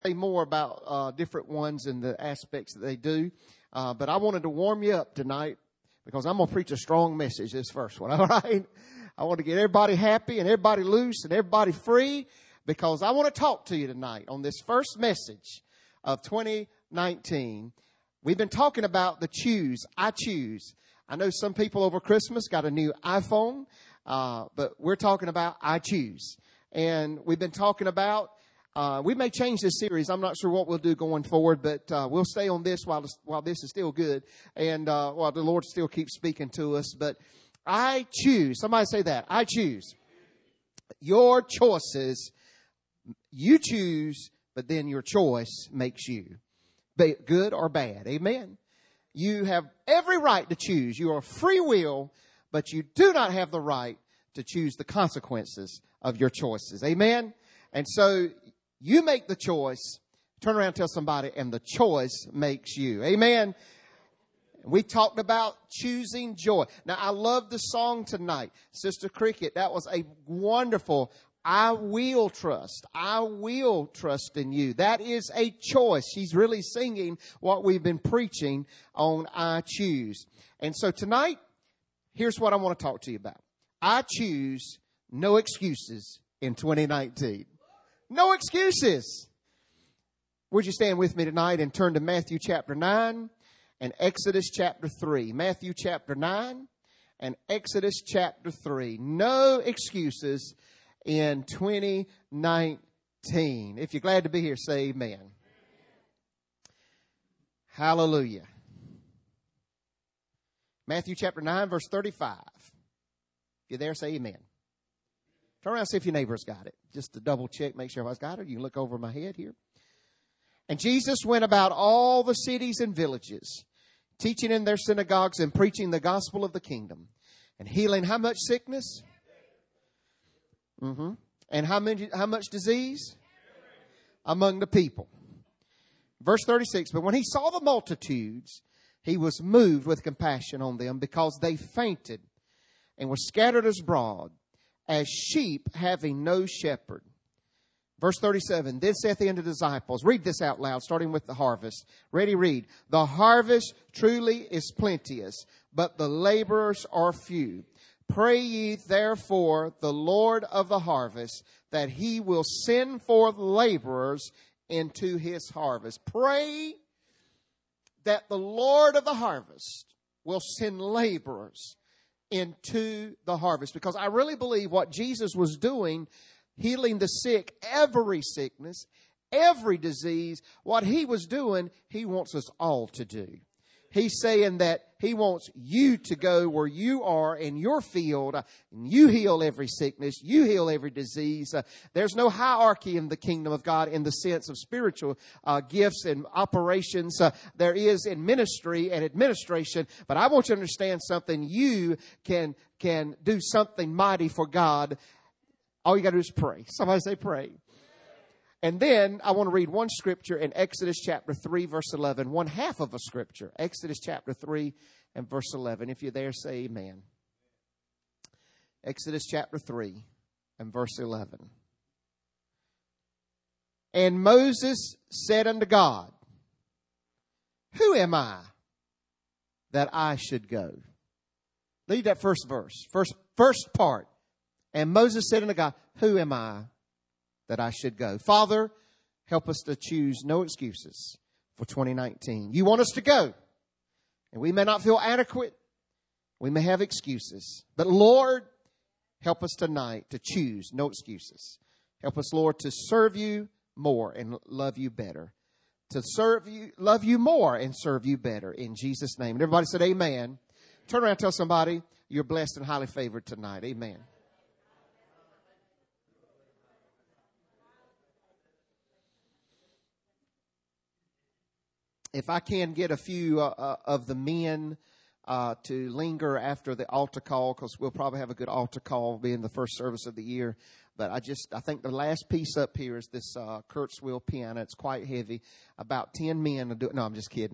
say more about different ones and the aspects that they do. But I wanted to warm you up tonight because I'm going to preach a strong message this first one, all right? I want to get everybody happy and everybody loose and everybody free because I want to talk to you tonight on this first message of 2019. We've been talking about the choose. I choose. I know some people over Christmas got a new iPhone, but we're talking about I choose. And we've been talking about, we may change this series. I'm not sure what we'll do going forward, but we'll stay on this while this is still good and while the Lord still keeps speaking to us. But I choose. Somebody say that. I choose. Your choices, you choose, but then your choice makes you. Good or bad. Amen. You have every right to choose. You are free will, but you do not have the right to choose the consequences of your choices. Amen. And so you make the choice. Turn around and tell somebody, and the choice makes you. Amen. We talked about choosing joy. Now, I love the song tonight. Sister Cricket, that was a wonderful, I will trust. I will trust in you. That is a choice. She's really singing what we've been preaching on I choose. And so tonight, here's what I want to talk to you about. I choose no excuses in 2019. No excuses. Would you stand with me tonight and turn to Matthew chapter 9 and Exodus chapter 3. Matthew chapter 9 and Exodus chapter 3. No excuses in 2019. If you're glad to be here, say amen. Hallelujah. Matthew chapter 9, verse 35. If you're there, say amen. Turn around and see if your neighbor's got it. Just to double check, make sure everybody's got it. You can look over my head here. And Jesus went about all the cities and villages, teaching in their synagogues and preaching the gospel of the kingdom, and healing how much sickness? And how much disease? Among the people. Verse 36, but when he saw the multitudes, he was moved with compassion on them because they fainted and were scattered abroad as sheep having no shepherd. Verse 37, then saith he unto the disciples, read this out loud, starting with the harvest. Ready, read. The harvest truly is plenteous, but the laborers are few. Pray ye therefore the Lord of the harvest that he will send forth laborers into his harvest. Pray that the Lord of the harvest will send laborers into the harvest. Because I really believe what Jesus was doing, healing the sick, every sickness, every disease, what he was doing, he wants us all to do. He's saying that he wants you to go where you are in your field. And you heal every sickness. You heal every disease. There's no hierarchy in the kingdom of God in the sense of spiritual gifts and operations. There is in ministry and administration. But I want you to understand something. You can do something mighty for God. All you got to do is pray. Somebody say pray. And then I want to read one scripture in Exodus chapter 3, verse 11. One half of a scripture. Exodus chapter 3 and verse 11. If you're there, say amen. Exodus chapter 3 and verse 11. And Moses said unto God, who am I that I should go? Leave that first verse. First part. And Moses said unto God, who am I that I should go? Father, help us to choose no excuses for 2019. You want us to go. And we may not feel adequate. We may have excuses. But Lord, help us tonight to choose no excuses. Help us, Lord, to serve you more and love you better. To serve you, love you more and serve you better. In Jesus' name. And everybody said amen. Turn around and tell somebody you're blessed and highly favored tonight. Amen. If I can get a few of the men to linger after the altar call, because we'll probably have a good altar call being the first service of the year. But I think the last piece up here is this Kurzweil piano. It's quite heavy. About 10 men will do it. No, I'm just kidding.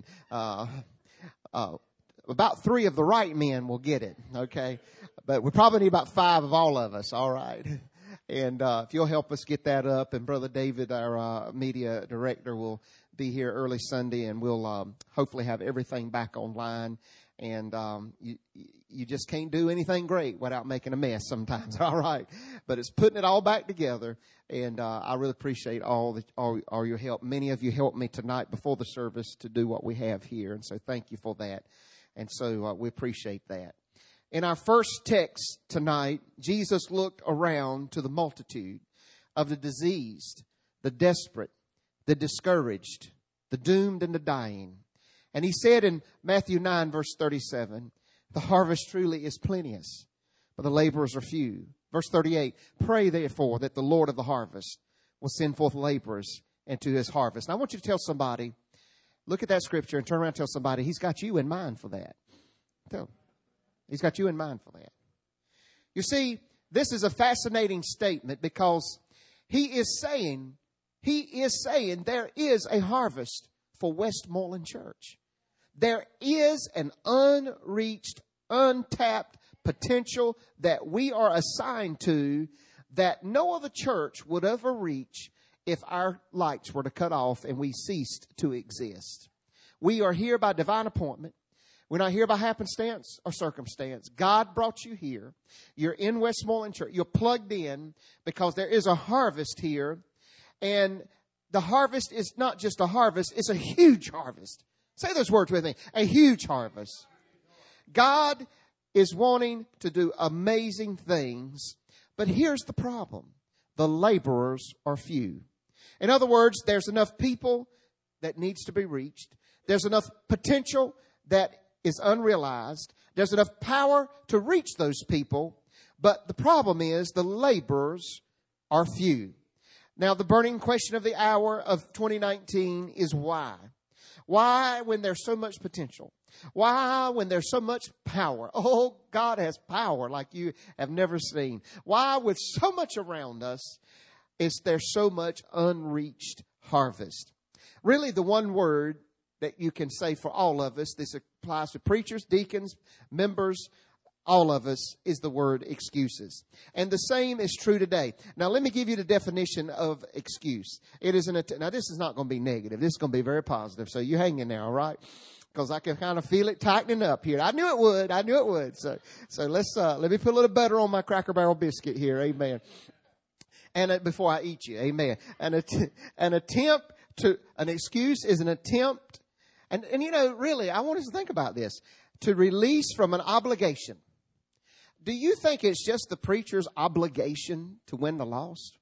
About 3 of the right men will get it. Okay. But we probably need about 5 of all of us. All right. And if you'll help us get that up, and Brother David, our media director, will be here early Sunday, and we'll hopefully have everything back online. And you just can't do anything great without making a mess sometimes, all right? But it's putting it all back together, and I really appreciate all your help. Many of you helped me tonight before the service to do what we have here, and so thank you for that. And so we appreciate that. In our first text tonight, Jesus looked around to the multitude of the diseased, the desperate, the discouraged, the doomed, and the dying. And he said in Matthew 9, verse 37, the harvest truly is plenteous, but the laborers are few. Verse 38, pray therefore that the Lord of the harvest will send forth laborers into his harvest. Now I want you to tell somebody, look at that scripture and turn around and tell somebody, he's got you in mind for that. Tell him. He's got you in mind for that. You see, this is a fascinating statement because he is saying there is a harvest for Westmoreland Church. There is an unreached, untapped potential that we are assigned to that no other church would ever reach if our lights were to cut off and we ceased to exist. We are here by divine appointment. We're not here by happenstance or circumstance. God brought you here. You're in Westmoreland Church. You're plugged in because there is a harvest here. And the harvest is not just a harvest, it's a huge harvest. Say those words with me. A huge harvest. God is wanting to do amazing things. But here's the problem. The laborers are few. In other words, there's enough people that needs to be reached. There's enough potential that is unrealized. There's enough power to reach those people. But the problem is the laborers are few. Now, the burning question of the hour of 2019 is why? Why when there's so much potential? Why when there's so much power? Oh, God has power like you have never seen. Why with so much around us is there so much unreached harvest? Really, the one word that you can say for all of us, this applies to preachers, deacons, members, all of us, is the word excuses. And the same is true today. Now, let me give you the definition of excuse. It is now, this is not going to be negative. This is going to be very positive. So you hang in there, all right? Because I can kind of feel it tightening up here. I knew it would. So let me put a little butter on my Cracker Barrel biscuit here. Amen. And before I eat you, amen. An excuse is an attempt. And you know, really, I want us to think about this. To release from an obligation. Do you think it's just the preacher's obligation to win the lost?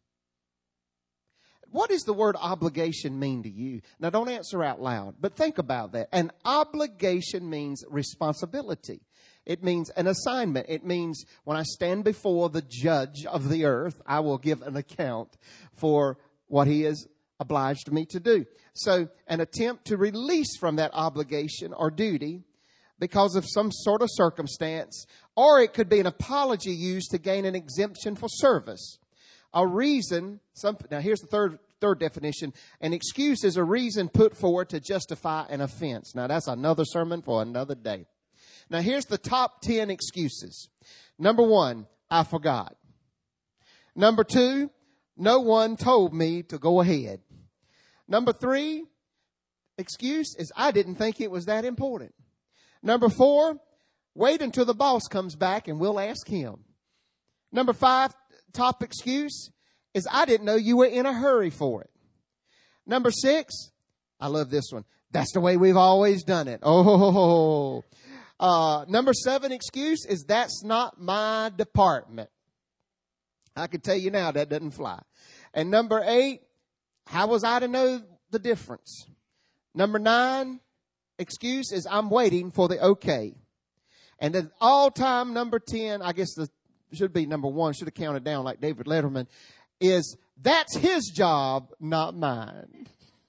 What does the word obligation mean to you? Now, don't answer out loud, but think about that. An obligation means responsibility. It means an assignment. It means when I stand before the judge of the earth, I will give an account for what he has obliged me to do. So an attempt to release from that obligation or duty because of some sort of circumstance, or it could be an apology used to gain an exemption for service. A reason, now here's the third definition. An excuse is a reason put forward to justify an offense. Now that's another sermon for another day. Now here's the top 10 excuses. Number 1, I forgot. Number 2, no one told me to go ahead. Number 3, excuse is I didn't think it was that important. Number 4, wait until the boss comes back and we'll ask him. Number 5, top excuse is I didn't know you were in a hurry for it. Number 6, I love this one. That's the way we've always done it. Oh, number 7 excuse is that's not my department. I can tell you now that doesn't fly. And number 8, how was I to know the difference? Number 9, excuse is I'm waiting for the okay. And the all-time number 10, I guess should be number 1, should have counted down like David Letterman, is that's his job, not mine.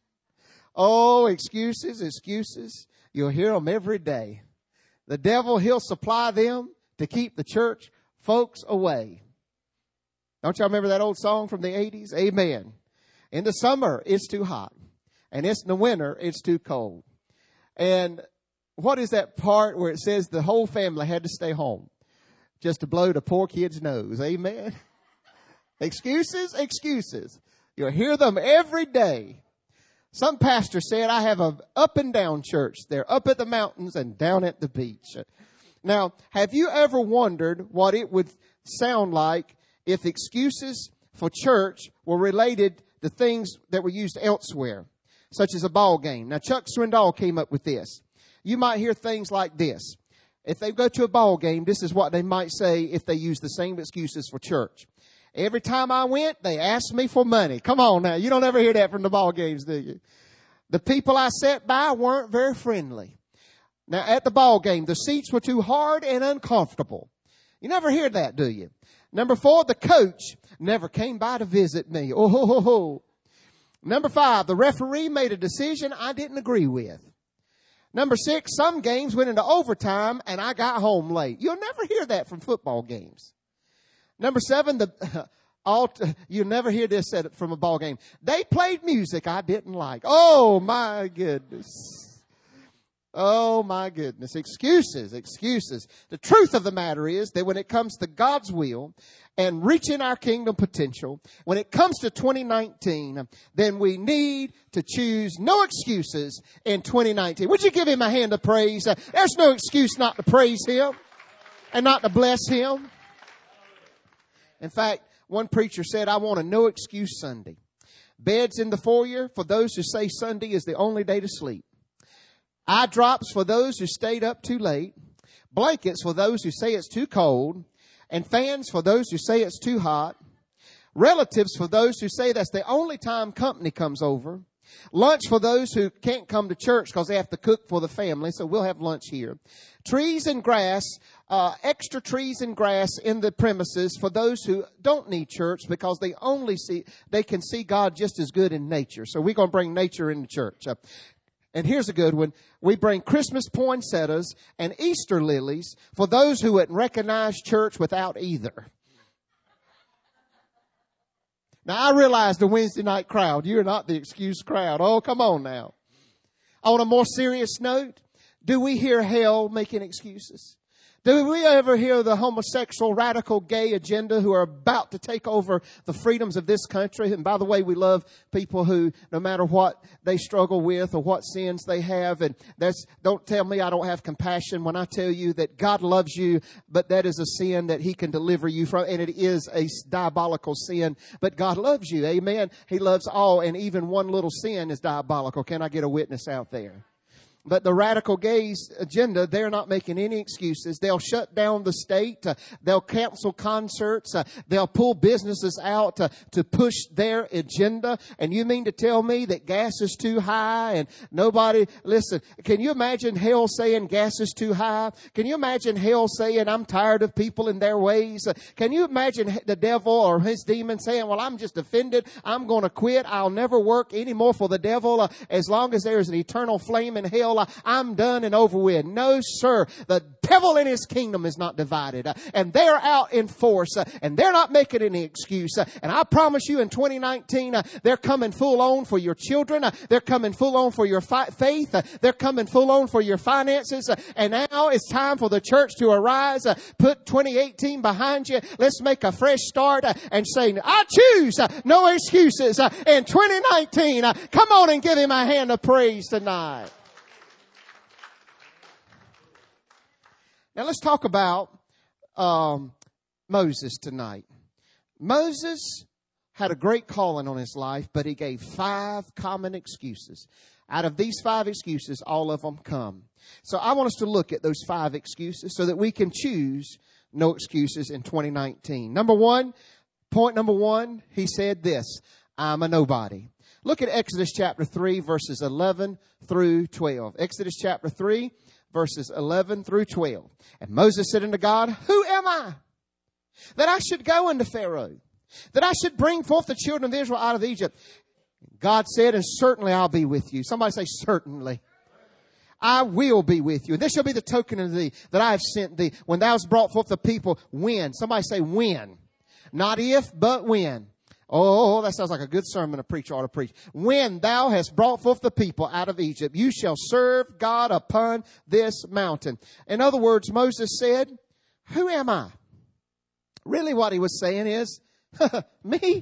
Oh, excuses. You'll hear them every day. The devil, he'll supply them to keep the church folks away. Don't y'all remember that old song from the 80s? Amen. In the summer, it's too hot. And in the winter, it's too cold. And what is that part where it says the whole family had to stay home just to blow the poor kid's nose? Amen. Excuses, excuses. You'll hear them every day. Some pastor said, I have an up and down church. They're up at the mountains and down at the beach. Now, have you ever wondered what it would sound like if excuses for church were related to things that were used elsewhere, such as a ball game? Now, Chuck Swindoll came up with this. You might hear things like this. If they go to a ball game, this is what they might say if they use the same excuses for church. Every time I went, they asked me for money. Come on now. You don't ever hear that from the ball games, do you? The people I sat by weren't very friendly. Now, at the ball game, the seats were too hard and uncomfortable. You never hear that, do you? Number 4, the coach never came by to visit me. Oh, ho, ho, ho. Number 5, the referee made a decision I didn't agree with. Number 6, some games went into overtime and I got home late. You'll never hear that from football games. Number 7, you'll never hear this said from a ball game. They played music I didn't like. Oh, my goodness. Oh, my goodness. Excuses, excuses. The truth of the matter is that when it comes to God's will and reaching our kingdom potential, when it comes to 2019, then we need to choose no excuses in 2019. Would you give him a hand of praise? There's no excuse not to praise him and not to bless him. In fact, one preacher said, I want a no excuse Sunday. Beds in the foyer for those who say Sunday is the only day to sleep. Eye drops for those who stayed up too late. Blankets for those who say it's too cold. And fans for those who say it's too hot. Relatives for those who say that's the only time company comes over. Lunch for those who can't come to church because they have to cook for the family, so we'll have lunch here. Trees and grass, extra trees and grass in the premises for those who don't need church because they can see God just as good in nature. So we're going to bring nature into church. And here's a good one. We bring Christmas poinsettias and Easter lilies for those who wouldn't recognize church without either. Now, I realize the Wednesday night crowd, you're not the excuse crowd. Oh, come on now. On a more serious note, do we hear hell making excuses? Do we ever hear the homosexual, radical, gay agenda who are about to take over the freedoms of this country? And by the way, we love people who, no matter what they struggle with or what sins they have, and don't tell me I don't have compassion when I tell you that God loves you, but that is a sin that He can deliver you from, and it is a diabolical sin, but God loves you. Amen. He loves all, and even one little sin is diabolical. Can I get a witness out there? But the radical gays agenda, they're not making any excuses. They'll shut down the state. They'll cancel concerts. They'll pull businesses out to push their agenda. And you mean to tell me that gas is too high and nobody, listen, can you imagine hell saying gas is too high? Can you imagine hell saying I'm tired of people and their ways? Can you imagine the devil or his demon saying, well, I'm just offended. I'm going to quit. I'll never work anymore for the devil as long as there is an eternal flame in hell. I'm done and over with. No, sir. The devil and his kingdom is not divided. And they're out in force. And they're not making any excuse. And I promise you in 2019, they're coming full on for your children. They're coming full on for your faith. They're coming full on for your finances. And now it's time for the church to arise. Put 2018 behind you. Let's make a fresh start and say, I choose no excuses in 2019. Come on and give him a hand of praise tonight. Now let's talk about Moses tonight. Moses had a great calling on his life, but he gave 5 common excuses. Out of these 5 excuses, all of them come. So I want us to look at those 5 excuses so that we can choose no excuses in 2019. Point number one, he said this, I'm a nobody. Look at Exodus chapter 3, verses 11 through 12. Exodus chapter 3. Verses 11 through 12. And Moses said unto God, who am I that I should go unto Pharaoh, that I should bring forth the children of Israel out of Egypt? God said, and certainly I'll be with you. Somebody say, certainly. I will be with you. And this shall be the token of thee that I have sent thee. When thou hast brought forth the people, when? Somebody say when. Not if, but when. Oh, that sounds like a good sermon a preacher ought to preach. When thou hast brought forth the people out of Egypt, you shall serve God upon this mountain. In other words, Moses said, who am I? Really what he was saying is, Me?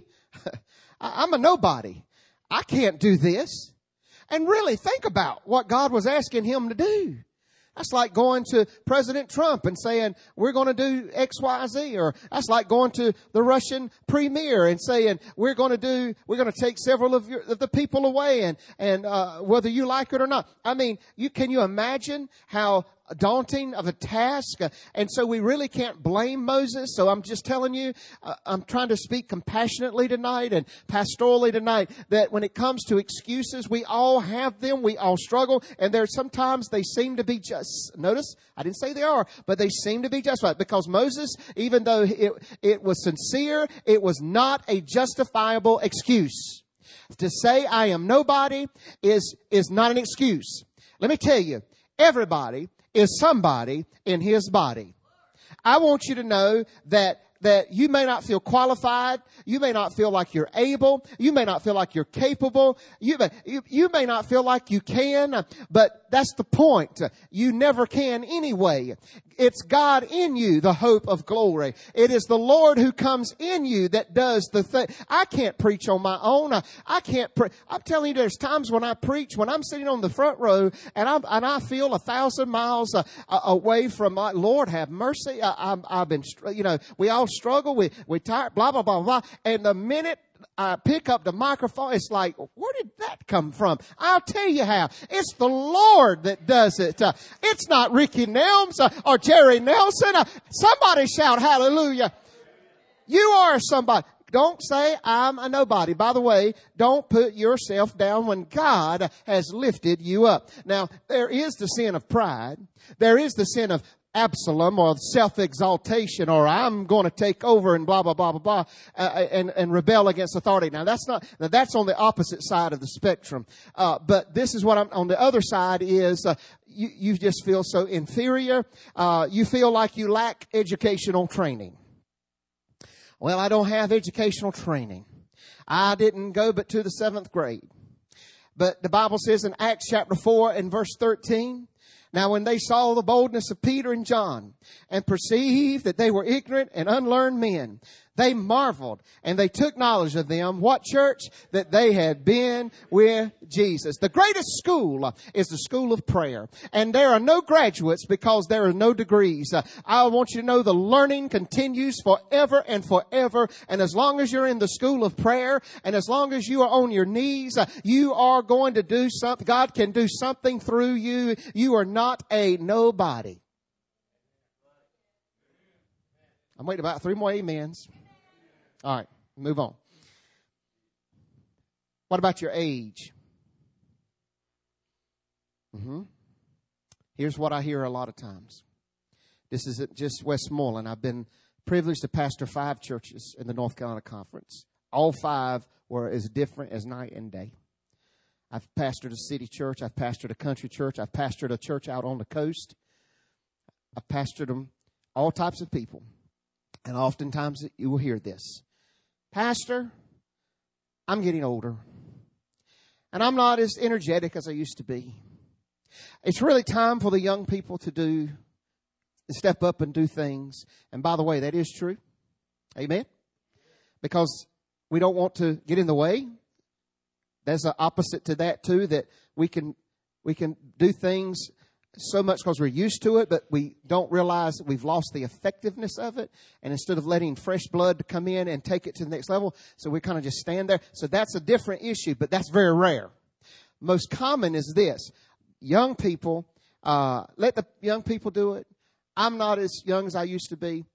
I'm a nobody. I can't do this. And really think about what God was asking him to do. That's like going to President Trump and saying, we're going to do X, Y, Z. Or that's like going to the Russian premier and saying, we're going to take several of the people away and whether you like it or not. I mean, can you imagine how daunting of a task? And so we really can't blame Moses. So I'm just telling you, I'm trying to speak compassionately tonight and pastorally tonight, that when it comes to excuses, we all have them. We all struggle. And sometimes they seem to be just, notice, I didn't say they are, but they seem to be justified, because Moses, even though it was sincere, it was not a justifiable excuse. To say I am nobody is not an excuse. Let me tell you, everybody is somebody in his body. I want you to know that you may not feel qualified. You may not feel like you're able. You may not feel like you're capable. You may not feel like you can, but that's the point. You never can anyway. It's God in you, the hope of glory. It is the Lord who comes in you that does the thing. I can't preach on my own. I can't I'm telling you, there's times when I preach, when I'm sitting on the front row and I feel 1,000 miles away from my Lord have mercy. I've been, we all struggle. We tired, blah, blah, blah, blah. And the minute I pick up the microphone, it's like, where did that come from? I'll tell you how. It's the Lord that does it. It's not Ricky Nelms or Jerry Nelson. Somebody shout hallelujah. You are somebody. Don't say I'm a nobody. By the way, don't put yourself down when God has lifted you up. Now, there is the sin of pride. There is the sin of Absalom, or self-exaltation, or I'm going to take over and blah, blah, blah, blah, blah, and rebel against authority. Now that's on the opposite side of the spectrum. But this is what I'm on the other side is, you just feel so inferior. You feel like you lack educational training. Well, I don't have educational training. I didn't go but to the 7th grade. But the Bible says in Acts chapter 4 and verse 13, now when they saw the boldness of Peter and John and perceived that they were ignorant and unlearned men, they marveled and they took knowledge of them. What church? That they had been with Jesus. The greatest school is the school of prayer. And there are no graduates because there are no degrees. I want you to know the learning continues forever and forever. And as long as you're in the school of prayer and as long as you are on your knees, you are going to do something. God can do something through you. You are not a nobody. I'm waiting about 3 more amens. All right, move on. What about your age? Here's what I hear a lot of times. This isn't just Westmoreland. I've been privileged to pastor 5 churches in the North Carolina Conference. All 5 were as different as night and day. I've pastored a city church. I've pastored a country church. I've pastored a church out on the coast. I've pastored them, all types of people. And oftentimes you will hear this. Pastor, I'm getting older. And I'm not as energetic as I used to be. It's really time for the young people to step up and do things. And by the way, that is true. Amen? Because we don't want to get in the way. There's an opposite to that too, that we can do things so much because we're used to it, but we don't realize that we've lost the effectiveness of it. And instead of letting fresh blood come in and take it to the next level, so we kind of just stand there. So that's a different issue, but that's very rare. Most common is this. Young people, let the young people do it. I'm not as young as I used to be.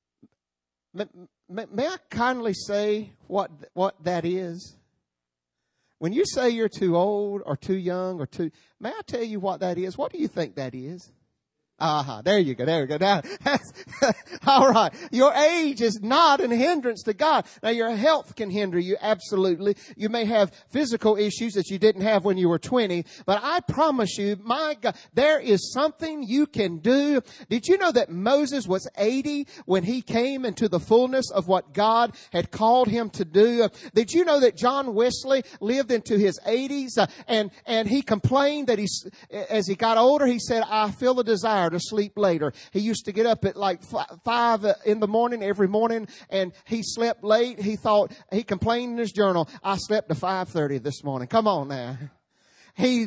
May I kindly say what that is? When you say you're too old or too young may I tell you what that is? What do you think that is? There you go. Now, all right. Your age is not a hindrance to God. Now, your health can hinder you, absolutely. You may have physical issues that you didn't have when you were 20, but I promise you, my God, there is something you can do. Did you know that Moses was 80 when he came into the fullness of what God had called him to do? Did you know that John Wesley lived into his 80s and he complained that as he got older, he said, I feel the desire to sleep later. He used to get up at like 5 in the morning every morning, and he slept late. He complained in his journal, I slept to 5:30 this morning. Come on now. He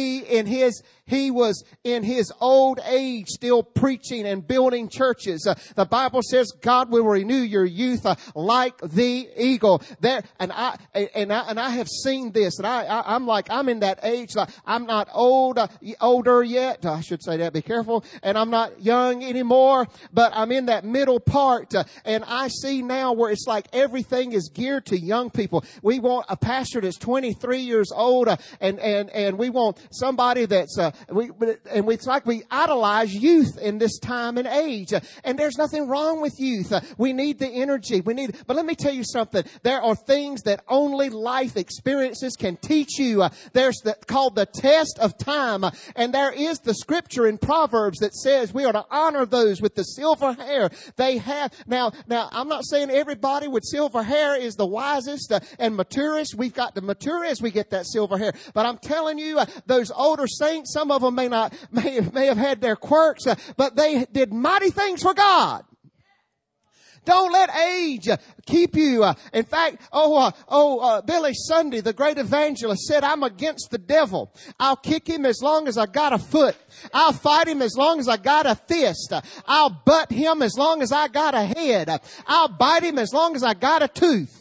was in his old age still preaching and building churches. The Bible says God will renew your youth like the eagle. And I have seen this, and I'm in that age. I'm not older yet. I should say that. Be careful. And I'm not young anymore, but I'm in that middle part. And I see now where it's like everything is geared to young people. We want a pastor that's 23 years old, and we want somebody that's it's like we idolize youth in this time and age. And there's nothing wrong with youth. We need the energy. But let me tell you something. There are things that only life experiences can teach you. There's called the test of time. And there is the scripture in Proverbs that says we are to honor those with the silver hair they have. Now, I'm not saying everybody with silver hair is the wisest and maturest. We've got to mature as we get that silver hair. But I'm telling you, those older saints, some of them may have had their quirks, but they did mighty things for God. Don't let age keep you. In fact, Billy Sunday, the great evangelist, said, I'm against the devil. I'll kick him as long as I got a foot. I'll fight him as long as I got a fist. I'll butt him as long as I got a head. I'll bite him as long as I got a tooth.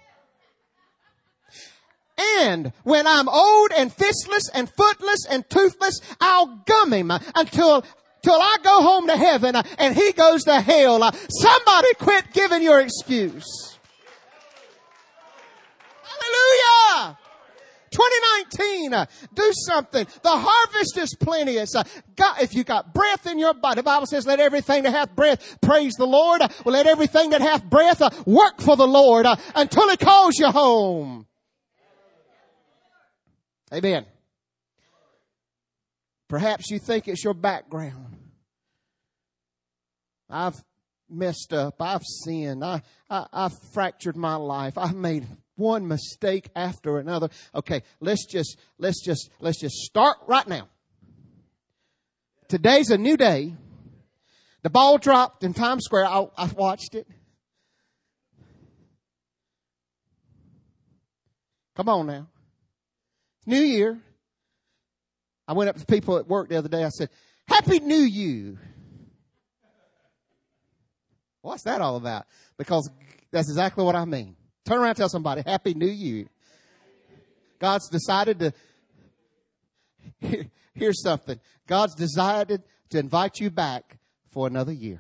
And when I'm old and fistless and footless and toothless, I'll gum him until I go home to heaven and he goes to hell. Somebody quit giving your excuse. Hallelujah. 2019, do something. The harvest is plenteous. If you got breath in your body, the Bible says, let everything that hath breath praise the Lord. Well, let everything that hath breath work for the Lord until he calls you home. Amen. Perhaps you think it's your background. I've messed up. I've sinned. I've fractured my life. I've made one mistake after another. Okay, let's just start right now. Today's a new day. The ball dropped in Times Square. I watched it. Come on now. New Year. I went up to people at work the other day. I said, Happy New You. What's that all about? Because that's exactly what I mean. Turn around and tell somebody, Happy New You. God's decided to, here's something. God's decided to invite you back for another year.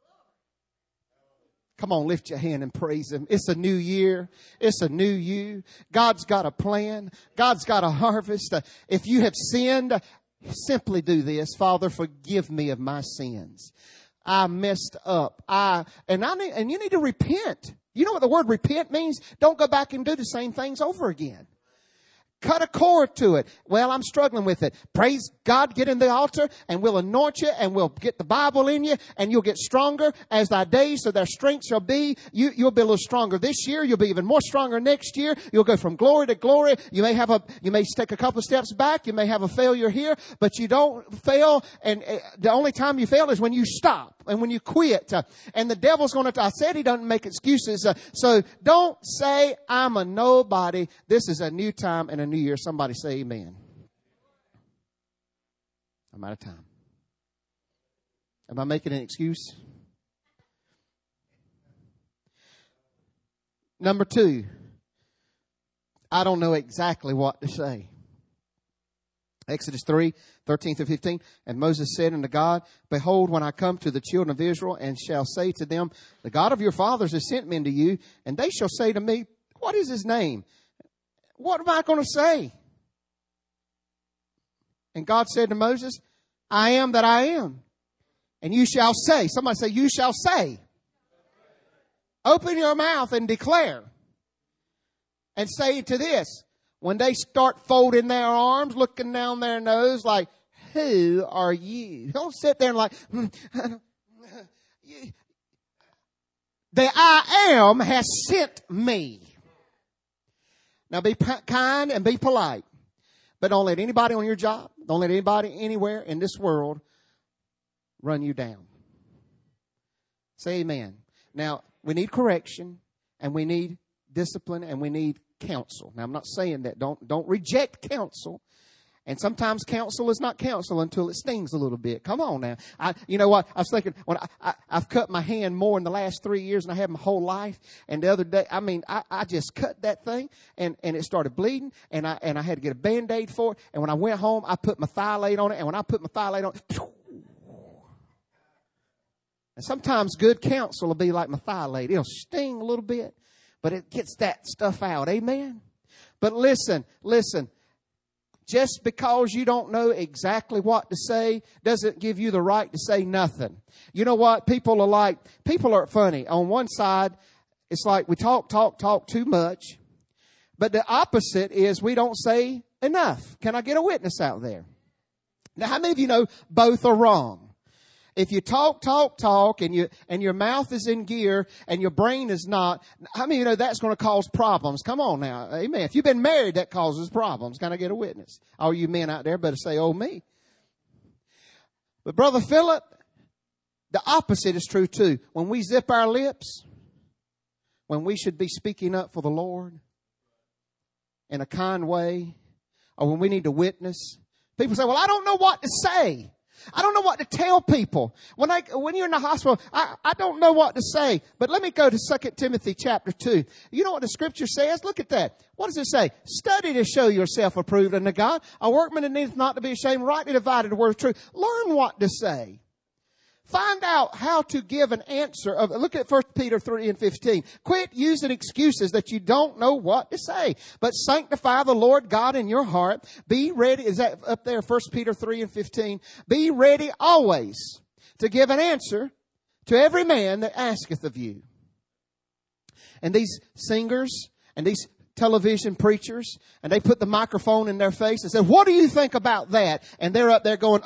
Come on, lift your hand and praise Him. It's a new year. It's a new you. God's got a plan. God's got a harvest. If you have sinned, simply do this. Father, forgive me of my sins. I messed up. And you need to repent. You know what the word repent means? Don't go back and do the same things over again. Cut a cord to it. Well, I'm struggling with it. Praise God, get in the altar and we'll anoint you and we'll get the Bible in you and you'll get stronger as thy days, so their strength shall be. You'll be a little stronger this year. You'll be even more stronger next year. You'll go from glory to glory. You may take a couple of steps back. You may have a failure here, but you don't fail. And the only time you fail is when you stop and when you quit. And the devil's I said he doesn't make excuses. So don't say I'm a nobody. This is a new time and a new year. Somebody say amen. I'm out of time. Am I making an excuse? Number 2, I don't know exactly what to say. Exodus 3:13-15. And Moses said unto God, Behold, when I come to the children of Israel and shall say to them, The God of your fathers has sent me unto you, and they shall say to me, What is his name? What am I going to say? And God said to Moses, I am that I am. And you shall say. Somebody say, you shall say. Open your mouth and declare. And say to this. When they start folding their arms, looking down their nose like, who are you? Don't sit there and like, the I am has sent me. Now be kind and be polite. But don't let anybody on your job, don't let anybody anywhere in this world run you down. Say amen. Now, we need correction, and we need discipline, and we need counsel. Now, I'm not saying that. Don't reject counsel. And sometimes counsel is not counsel until it stings a little bit. Come on now. You know what? I was thinking, when I've cut my hand more in the last 3 years than I have my whole life. And the other day, I just cut that thing and it started bleeding. And I had to get a Band-Aid for it. And when I went home, I put methylate on it. And when I put methylate on it, and sometimes good counsel will be like methylate. It'll sting a little bit, but it gets that stuff out. Amen? But listen. Just because you don't know exactly what to say doesn't give you the right to say nothing. You know what? People are funny. On one side, it's like we talk too much. But the opposite is we don't say enough. Can I get a witness out there? Now, how many of you know both are wrong? If you talk, and your mouth is in gear and your brain is not, how many of you know that's going to cause problems? Come on now. Amen. If you've been married, that causes problems. Can I get a witness? All you men out there better say, oh, me. But Brother Philip, the opposite is true too. When we zip our lips, when we should be speaking up for the Lord in a kind way, or when we need to witness, people say, well, I don't know what to say. I don't know what to tell people. When you're in the hospital, I don't know what to say. But let me go to 2 Timothy chapter 2. You know what the scripture says? Look at that. What does it say? Study to show yourself approved unto God. A workman that needeth not to be ashamed, rightly divided the word of truth. Learn what to say. Find out how to give an answer. Look at 1 Peter 3:15. Quit using excuses that you don't know what to say. But sanctify the Lord God in your heart. Be ready. Is that up there? 1 Peter 3:15. Be ready always to give an answer to every man that asketh of you. And these singers and these television preachers, and they put the microphone in their face and said, what do you think about that? And they're up there going,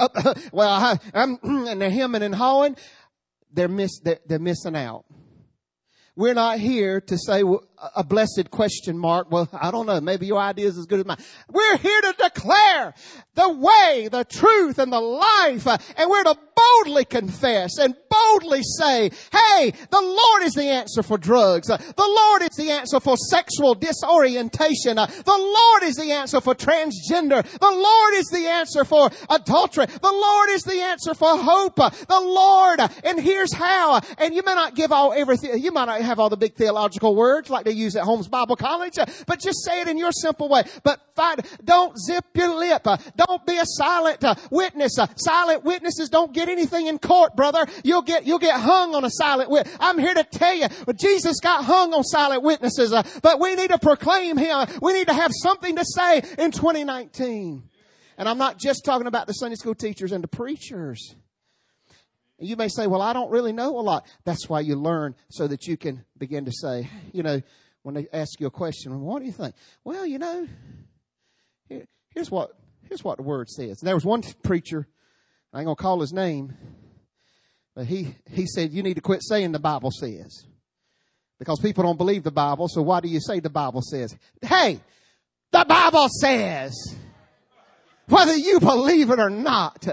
and they're hemming and hawing. They're missing out. We're not here to say a blessed question mark. Well, I don't know. Maybe your idea is as good as mine. We're here to declare the way, the truth, and the life. And we're to boldly confess and boldly say, hey, the Lord is the answer for drugs. The Lord is the answer for sexual disorientation. The Lord is the answer for transgender. The Lord is the answer for adultery. The Lord is the answer for hope. The Lord, and here's how. And you may not give everything. You might not have all the big theological words like they use at Holmes Bible College, but just say it in your simple way. But don't zip your lip. Don't be a silent witness. Silent witnesses don't get anything in court, brother. You'll get hung on a silent witness. I'm here to tell you, Jesus got hung on silent witnesses, but we need to proclaim Him. We need to have something to say in 2019. And I'm not just talking about the Sunday school teachers and the preachers. You may say, well, I don't really know a lot. That's why you learn, so that you can begin to say, when they ask you a question, what do you think? Well, here's what the word says. There was one preacher, I ain't going to call his name, but he said, you need to quit saying the Bible says. Because people don't believe the Bible, so why do you say the Bible says? Hey, the Bible says, whether you believe it or not.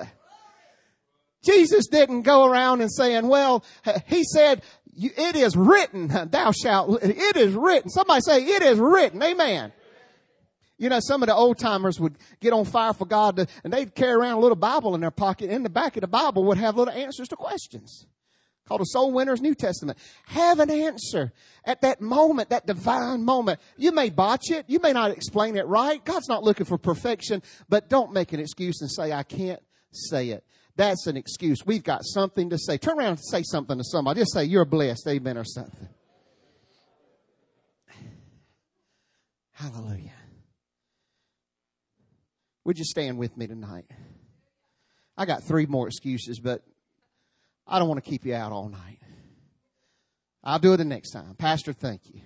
Jesus didn't go around and saying, well, He said, it is written, thou shalt, it is written. Somebody say, it is written. Amen. Some of the old timers would get on fire for God and they'd carry around a little Bible in their pocket. In the back of the Bible would have little answers to questions called a Soul Winner's New Testament. Have an answer at that moment, that divine moment. You may botch it. You may not explain it right. God's not looking for perfection, but don't make an excuse and say, I can't say it. That's an excuse. We've got something to say. Turn around and say something to somebody. Just say, you're blessed. Amen, or something. Hallelujah. Would you stand with me tonight? I got 3 more excuses, but I don't want to keep you out all night. I'll do it the next time. Pastor, thank you.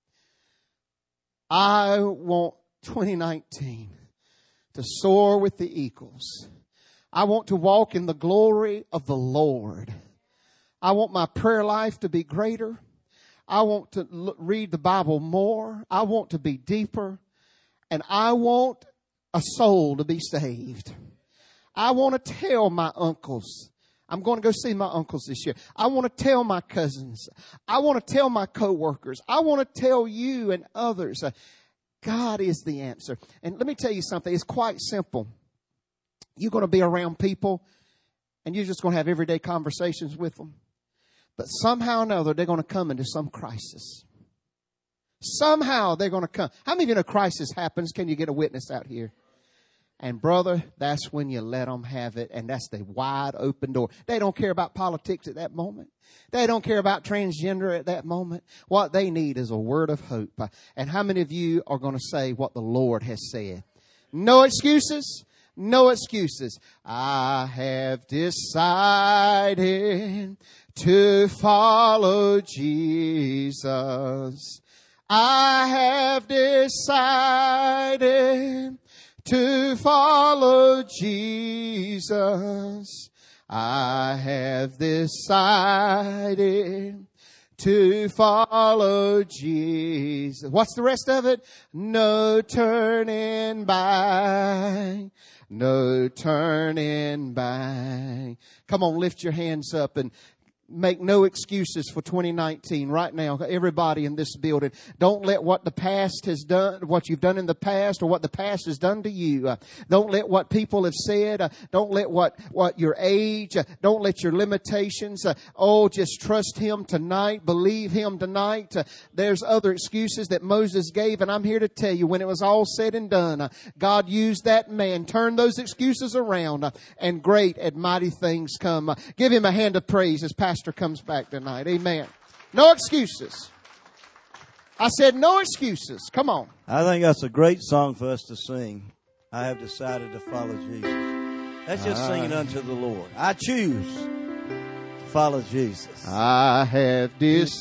I want 2019 to soar with the eagles. I want to walk in the glory of the Lord. I want my prayer life to be greater. I want to read the Bible more. I want to be deeper. And I want a soul to be saved. I want to tell my uncles. I'm going to go see my uncles this year. I want to tell my cousins. I want to tell my coworkers. I want to tell you and others. God is the answer. And let me tell you something. It's quite simple. You're going to be around people and you're just going to have everyday conversations with them. But somehow or another, they're going to come into some crisis. Somehow they're going to come. How many of you know crisis happens? Can you get a witness out here? And brother, that's when you let them have it. And that's the wide open door. They don't care about politics at that moment. They don't care about transgender at that moment. What they need is a word of hope. And how many of you are going to say what the Lord has said? No excuses. No excuses. I have decided to follow Jesus. I have decided to follow Jesus. I have decided to follow Jesus. What's the rest of it? No turning back. No turning back. Come on, lift your hands up and make no excuses for 2019 right now. Everybody in this building, don't let what the past has done, what you've done in the past, or what the past has done to you. Don't let what people have said. Don't let what your age. Don't let your limitations. Just trust Him tonight. Believe Him tonight. There's other excuses that Moses gave, and I'm here to tell you, when it was all said and done, God used that man, turned those excuses around, and great and mighty things come. Give Him a hand of praise as Pastor comes back tonight. Amen. No excuses. I said no excuses. Come on. I think that's a great song for us to sing. I have decided to follow Jesus. Let's just sing it unto the Lord. I choose to follow Jesus. I have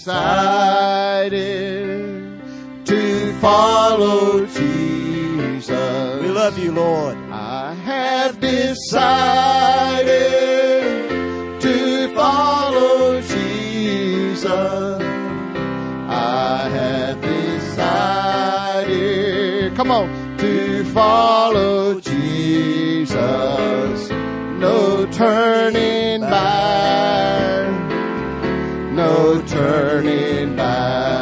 decided to follow Jesus. We love you, Lord. I have decided to follow Jesus. I have decided, come on, to follow Jesus. No turning back. No turning back.